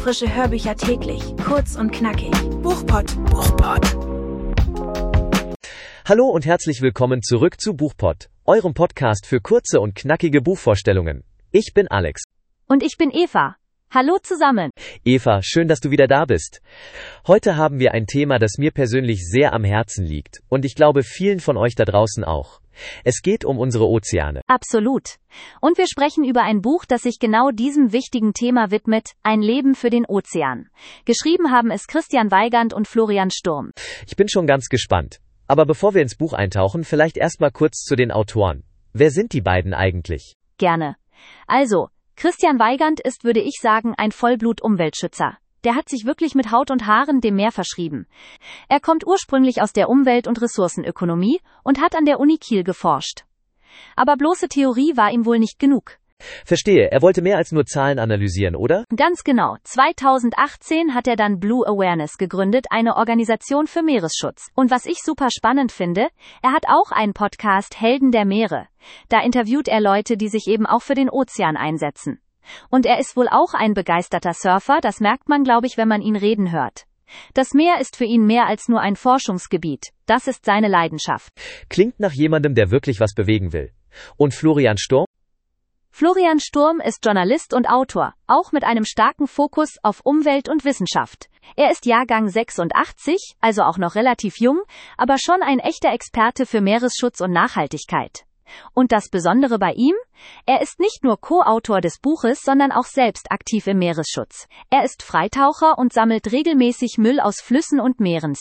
Frische Hörbücher täglich, kurz und knackig. Buchpott. Hallo und herzlich willkommen zurück zu Buchpott, eurem Podcast für kurze und knackige Buchvorstellungen. Ich bin Alex. Und ich bin Eva. Hallo zusammen. Eva, schön, dass du wieder da bist. Heute haben wir ein Thema, das mir persönlich sehr am Herzen liegt und ich glaube vielen von euch da draußen auch. Es geht um unsere Ozeane. Absolut. Und wir sprechen über ein Buch, das sich genau diesem wichtigen Thema widmet, Ein Leben für den Ozean. Geschrieben haben es Christian Weigand und Florian Sturm. Ich bin schon ganz gespannt. Aber bevor wir ins Buch eintauchen, vielleicht erstmal kurz zu den Autoren. Wer sind die beiden eigentlich? Gerne. Also, Christian Weigand ist, würde ich sagen, ein Vollblut-Umweltschützer. Der hat sich wirklich mit Haut und Haaren dem Meer verschrieben. Er kommt ursprünglich aus der Umwelt- und Ressourcenökonomie und hat an der Uni Kiel geforscht. Aber bloße Theorie war ihm wohl nicht genug. Verstehe, er wollte mehr als nur Zahlen analysieren, oder? Ganz genau. 2018 hat er dann Blue Awareness gegründet, eine Organisation für Meeresschutz. Und was ich super spannend finde, er hat auch einen Podcast Helden der Meere. Da interviewt er Leute, die sich eben auch für den Ozean einsetzen. Und er ist wohl auch ein begeisterter Surfer, das merkt man, glaube ich, wenn man ihn reden hört. Das Meer ist für ihn mehr als nur ein Forschungsgebiet. Das ist seine Leidenschaft. Klingt nach jemandem, der wirklich was bewegen will. Und Florian Sturm? Florian Sturm ist Journalist und Autor, auch mit einem starken Fokus auf Umwelt und Wissenschaft. Er ist Jahrgang 86, also auch noch relativ jung, aber schon ein echter Experte für Meeresschutz und Nachhaltigkeit. Und das Besondere bei ihm? Er ist nicht nur Co-Autor des Buches, sondern auch selbst aktiv im Meeresschutz. Er ist Freitaucher und sammelt regelmäßig Müll aus Flüssen und Meeren.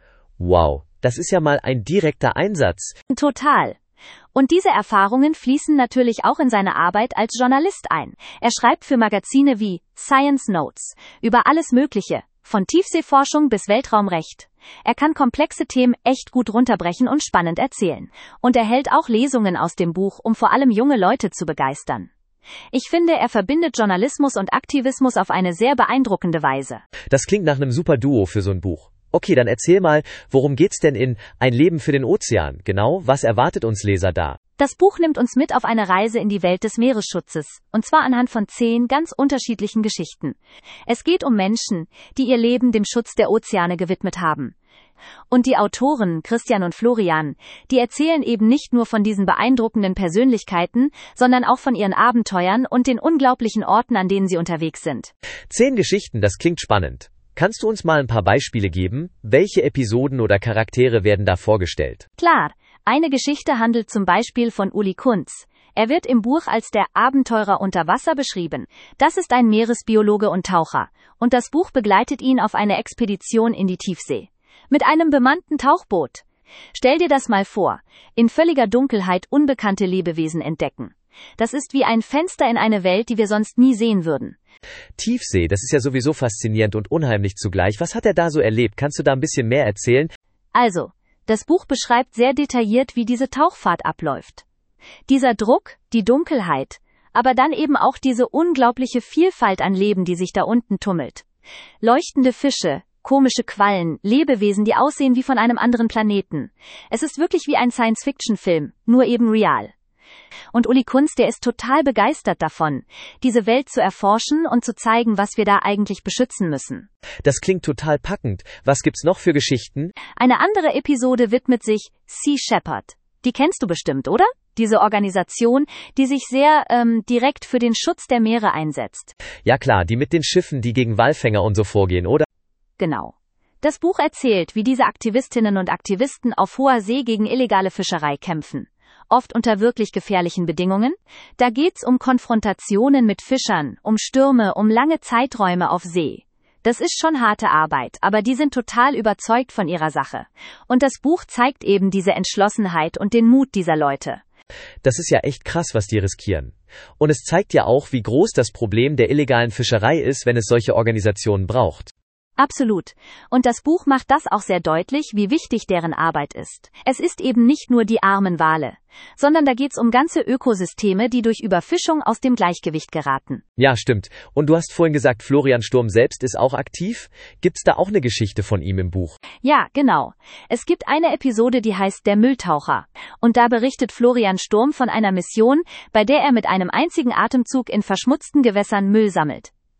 Wow, das ist ja mal ein direkter Einsatz. Total. Und diese Erfahrungen fließen natürlich auch in seine Arbeit als Journalist ein. Er schreibt für Magazine wie Science Notes über alles Mögliche, von Tiefseeforschung bis Weltraumrecht. Er kann komplexe Themen echt gut runterbrechen und spannend erzählen. Und er hält auch Lesungen aus dem Buch, um vor allem junge Leute zu begeistern. Ich finde, er verbindet Journalismus und Aktivismus auf eine sehr beeindruckende Weise. Das klingt nach einem super Duo für so ein Buch. Okay, dann erzähl mal, worum geht's denn in Ein Leben für den Ozean? Genau, was erwartet uns Leser da? Das Buch nimmt uns mit auf eine Reise in die Welt des Meeresschutzes, und zwar anhand von 10 ganz unterschiedlichen Geschichten. Es geht um Menschen, die ihr Leben dem Schutz der Ozeane gewidmet haben. Und die Autoren, Christian und Florian, die erzählen eben nicht nur von diesen beeindruckenden Persönlichkeiten, sondern auch von ihren Abenteuern und den unglaublichen Orten, an denen sie unterwegs sind. 10 Geschichten, das klingt spannend. Kannst du uns mal ein paar Beispiele geben? Welche Episoden oder Charaktere werden da vorgestellt? Klar, eine Geschichte handelt zum Beispiel von Uli Kunz. Er wird im Buch als der Abenteurer unter Wasser beschrieben. Das ist ein Meeresbiologe und Taucher. Und das Buch begleitet ihn auf eine Expedition in die Tiefsee. Mit einem bemannten Tauchboot. Stell dir das mal vor. In völliger Dunkelheit unbekannte Lebewesen entdecken. Das ist wie ein Fenster in eine Welt, die wir sonst nie sehen würden. Tiefsee, das ist ja sowieso faszinierend und unheimlich zugleich. Was hat er da so erlebt? Kannst du da ein bisschen mehr erzählen? Also, das Buch beschreibt sehr detailliert, wie diese Tauchfahrt abläuft. Dieser Druck, die Dunkelheit, aber dann eben auch diese unglaubliche Vielfalt an Leben, die sich da unten tummelt. Leuchtende Fische, komische Quallen, Lebewesen, die aussehen wie von einem anderen Planeten. Es ist wirklich wie ein Science-Fiction-Film, nur eben real. Und Uli Kunz, der ist total begeistert davon, diese Welt zu erforschen und zu zeigen, was wir da eigentlich beschützen müssen. Das klingt total packend. Was gibt's noch für Geschichten? Eine andere Episode widmet sich Sea Shepherd. Die kennst du bestimmt, oder? Diese Organisation, die sich sehr direkt für den Schutz der Meere einsetzt. Ja klar, die mit den Schiffen, die gegen Walfänger und so vorgehen, oder? Genau. Das Buch erzählt, wie diese Aktivistinnen und Aktivisten auf hoher See gegen illegale Fischerei kämpfen. Oft unter wirklich gefährlichen Bedingungen. Da geht's um Konfrontationen mit Fischern, um Stürme, um lange Zeiträume auf See. Das ist schon harte Arbeit, aber die sind total überzeugt von ihrer Sache. Und das Buch zeigt eben diese Entschlossenheit und den Mut dieser Leute. Das ist ja echt krass, was die riskieren. Und es zeigt ja auch, wie groß das Problem der illegalen Fischerei ist, wenn es solche Organisationen braucht. Absolut. Und das Buch macht das auch sehr deutlich, wie wichtig deren Arbeit ist. Es ist eben nicht nur die armen Wale, sondern da geht's um ganze Ökosysteme, die durch Überfischung aus dem Gleichgewicht geraten. Ja, stimmt. Und du hast vorhin gesagt, Florian Sturm selbst ist auch aktiv. Gibt's da auch eine Geschichte von ihm im Buch? Ja, genau. Es gibt eine Episode, die heißt Der Mülltaucher. Und da berichtet Florian Sturm von einer Mission, bei der er mit einem einzigen Atemzug in verschmutzten Gewässern Müll sammelt.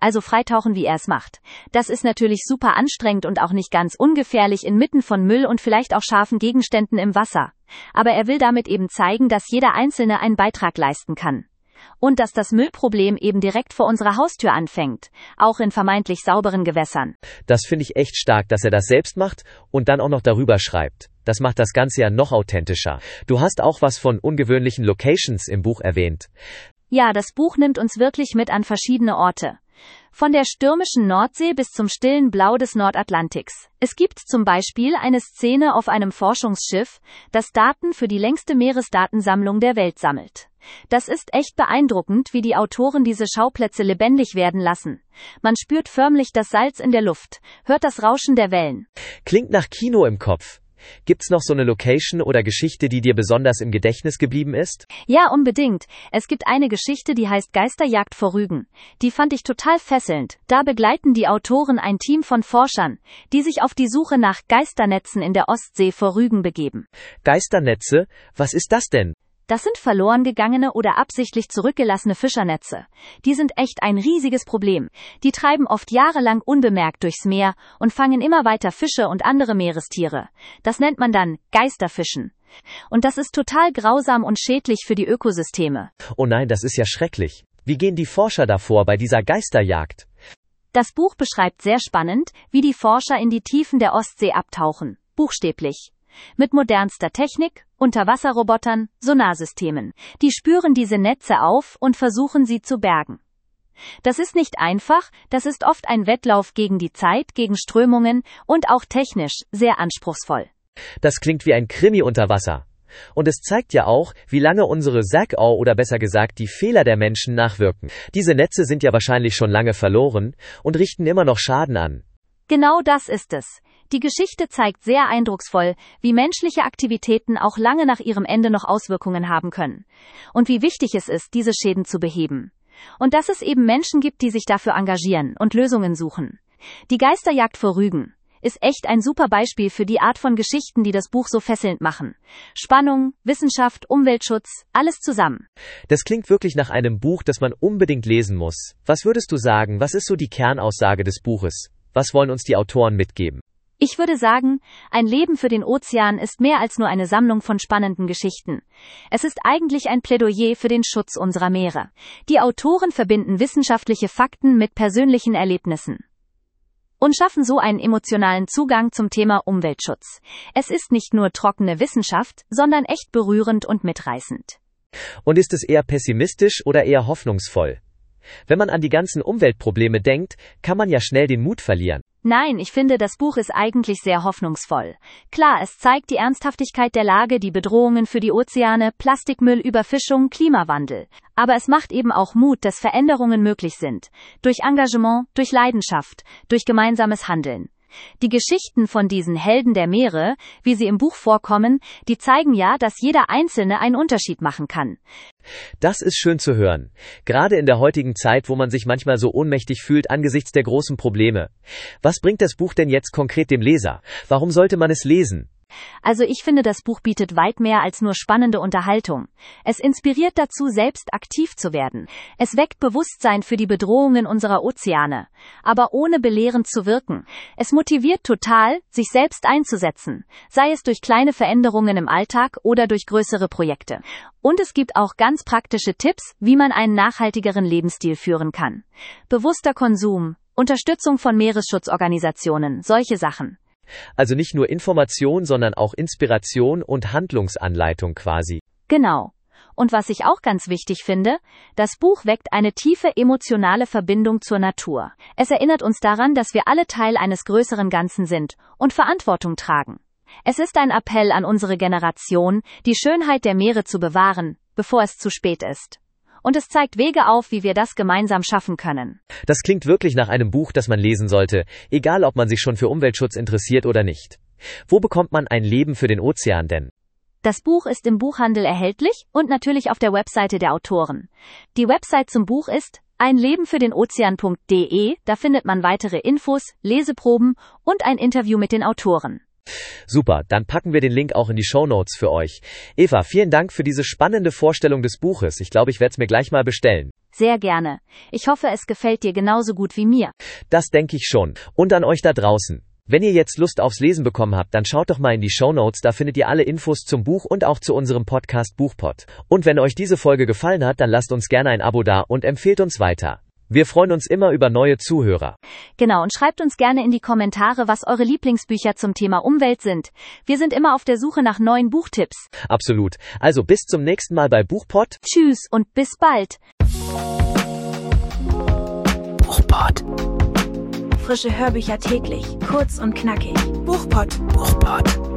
also freitauchen, wie er es macht. Das ist natürlich super anstrengend und auch nicht ganz ungefährlich inmitten von Müll und vielleicht auch scharfen Gegenständen im Wasser. Aber er will damit eben zeigen, dass jeder Einzelne einen Beitrag leisten kann. Und dass das Müllproblem eben direkt vor unserer Haustür anfängt, auch in vermeintlich sauberen Gewässern. Das finde ich echt stark, dass er das selbst macht und dann auch noch darüber schreibt. Das macht das Ganze ja noch authentischer. Du hast auch was von ungewöhnlichen Locations im Buch erwähnt. Ja, das Buch nimmt uns wirklich mit an verschiedene Orte. Von der stürmischen Nordsee bis zum stillen Blau des Nordatlantiks. Es gibt zum Beispiel eine Szene auf einem Forschungsschiff, das Daten für die längste Meeresdatensammlung der Welt sammelt. Das ist echt beeindruckend, wie die Autoren diese Schauplätze lebendig werden lassen. Man spürt förmlich das Salz in der Luft, hört das Rauschen der Wellen. Klingt nach Kino im Kopf. Gibt's noch so eine Location oder Geschichte, die dir besonders im Gedächtnis geblieben ist? Ja, unbedingt. Es gibt eine Geschichte, die heißt Geisterjagd vor Rügen. Die fand ich total fesselnd. Da begleiten die Autoren ein Team von Forschern, die sich auf die Suche nach Geisternetzen in der Ostsee vor Rügen begeben. Geisternetze? Was ist das denn? Das sind verloren gegangene oder absichtlich zurückgelassene Fischernetze. Die sind echt ein riesiges Problem. Die treiben oft jahrelang unbemerkt durchs Meer und fangen immer weiter Fische und andere Meerestiere. Das nennt man dann Geisterfischen. Und das ist total grausam und schädlich für die Ökosysteme. Oh nein, das ist ja schrecklich. Wie gehen die Forscher davor bei dieser Geisterjagd? Das Buch beschreibt sehr spannend, wie die Forscher in die Tiefen der Ostsee abtauchen. Buchstäblich. Mit modernster Technik, Unterwasserrobotern, Sonarsystemen. Die spüren diese Netze auf und versuchen sie zu bergen. Das ist nicht einfach, das ist oft ein Wettlauf gegen die Zeit, gegen Strömungen und auch technisch sehr anspruchsvoll. Das klingt wie ein Krimi unter Wasser. Und es zeigt ja auch, wie lange unsere Sackau oder besser gesagt die Fehler der Menschen nachwirken. Diese Netze sind ja wahrscheinlich schon lange verloren und richten immer noch Schaden an. Genau das ist es. Die Geschichte zeigt sehr eindrucksvoll, wie menschliche Aktivitäten auch lange nach ihrem Ende noch Auswirkungen haben können. Und wie wichtig es ist, diese Schäden zu beheben. Und dass es eben Menschen gibt, die sich dafür engagieren und Lösungen suchen. Die Geisterjagd vor Rügen ist echt ein super Beispiel für die Art von Geschichten, die das Buch so fesselnd machen. Spannung, Wissenschaft, Umweltschutz, alles zusammen. Das klingt wirklich nach einem Buch, das man unbedingt lesen muss. Was würdest du sagen, was ist so die Kernaussage des Buches? Was wollen uns die Autoren mitgeben? Ich würde sagen, ein Leben für den Ozean ist mehr als nur eine Sammlung von spannenden Geschichten. Es ist eigentlich ein Plädoyer für den Schutz unserer Meere. Die Autoren verbinden wissenschaftliche Fakten mit persönlichen Erlebnissen und schaffen so einen emotionalen Zugang zum Thema Umweltschutz. Es ist nicht nur trockene Wissenschaft, sondern echt berührend und mitreißend. Und ist es eher pessimistisch oder eher hoffnungsvoll? Wenn man an die ganzen Umweltprobleme denkt, kann man ja schnell den Mut verlieren. Nein, ich finde, das Buch ist eigentlich sehr hoffnungsvoll. Klar, es zeigt die Ernsthaftigkeit der Lage, die Bedrohungen für die Ozeane, Plastikmüll, Überfischung, Klimawandel. Aber es macht eben auch Mut, dass Veränderungen möglich sind. Durch Engagement, durch Leidenschaft, durch gemeinsames Handeln. Die Geschichten von diesen Helden der Meere, wie sie im Buch vorkommen, die zeigen ja, dass jeder Einzelne einen Unterschied machen kann. Das ist schön zu hören. Gerade in der heutigen Zeit, wo man sich manchmal so ohnmächtig fühlt angesichts der großen Probleme. Was bringt das Buch denn jetzt konkret dem Leser? Warum sollte man es lesen? Also ich finde, das Buch bietet weit mehr als nur spannende Unterhaltung. Es inspiriert dazu, selbst aktiv zu werden. Es weckt Bewusstsein für die Bedrohungen unserer Ozeane, aber ohne belehrend zu wirken. Es motiviert total, sich selbst einzusetzen, sei es durch kleine Veränderungen im Alltag oder durch größere Projekte. Und es gibt auch ganz praktische Tipps, wie man einen nachhaltigeren Lebensstil führen kann. Bewusster Konsum, Unterstützung von Meeresschutzorganisationen, solche Sachen. Also nicht nur Information, sondern auch Inspiration und Handlungsanleitung quasi. Genau. Und was ich auch ganz wichtig finde, das Buch weckt eine tiefe emotionale Verbindung zur Natur. Es erinnert uns daran, dass wir alle Teil eines größeren Ganzen sind und Verantwortung tragen. Es ist ein Appell an unsere Generation, die Schönheit der Meere zu bewahren, bevor es zu spät ist. Und es zeigt Wege auf, wie wir das gemeinsam schaffen können. Das klingt wirklich nach einem Buch, das man lesen sollte, egal ob man sich schon für Umweltschutz interessiert oder nicht. Wo bekommt man ein Leben für den Ozean denn? Das Buch ist im Buchhandel erhältlich und natürlich auf der Webseite der Autoren. Die Website zum Buch ist einlebenfürdenozean.de, da findet man weitere Infos, Leseproben und ein Interview mit den Autoren. Super, dann packen wir den Link auch in die Shownotes für euch. Eva, vielen Dank für diese spannende Vorstellung des Buches. Ich glaube, ich werde es mir gleich mal bestellen. Sehr gerne. Ich hoffe, es gefällt dir genauso gut wie mir. Das denke ich schon. Und an euch da draußen. Wenn ihr jetzt Lust aufs Lesen bekommen habt, dann schaut doch mal in die Shownotes, da findet ihr alle Infos zum Buch und auch zu unserem Podcast Buchpod. Und wenn euch diese Folge gefallen hat, dann lasst uns gerne ein Abo da und empfehlt uns weiter. Wir freuen uns immer über neue Zuhörer. Genau, und schreibt uns gerne in die Kommentare, was eure Lieblingsbücher zum Thema Umwelt sind. Wir sind immer auf der Suche nach neuen Buchtipps. Absolut. Also bis zum nächsten Mal bei Buchpod. Tschüss und bis bald. Buchpod. Frische Hörbücher täglich, kurz und knackig. Buchpod.